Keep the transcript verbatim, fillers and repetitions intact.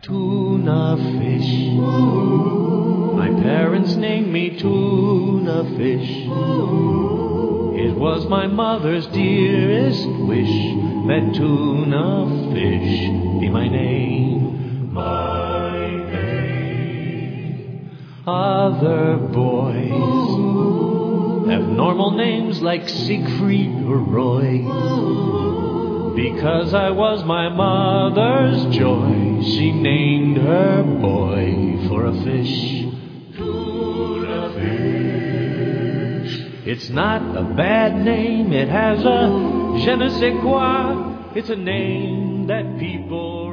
Tuna fish. My parents named me Tuna fish. It was my mother's dearest wish that Tuna fish be my name. My name. Other boys have normal names like Siegfried or Roy. Because I was my mother's joy, she named her boy for a fish. Tuna fish. It's not a bad name, it has a je ne sais quoi. It's a name that people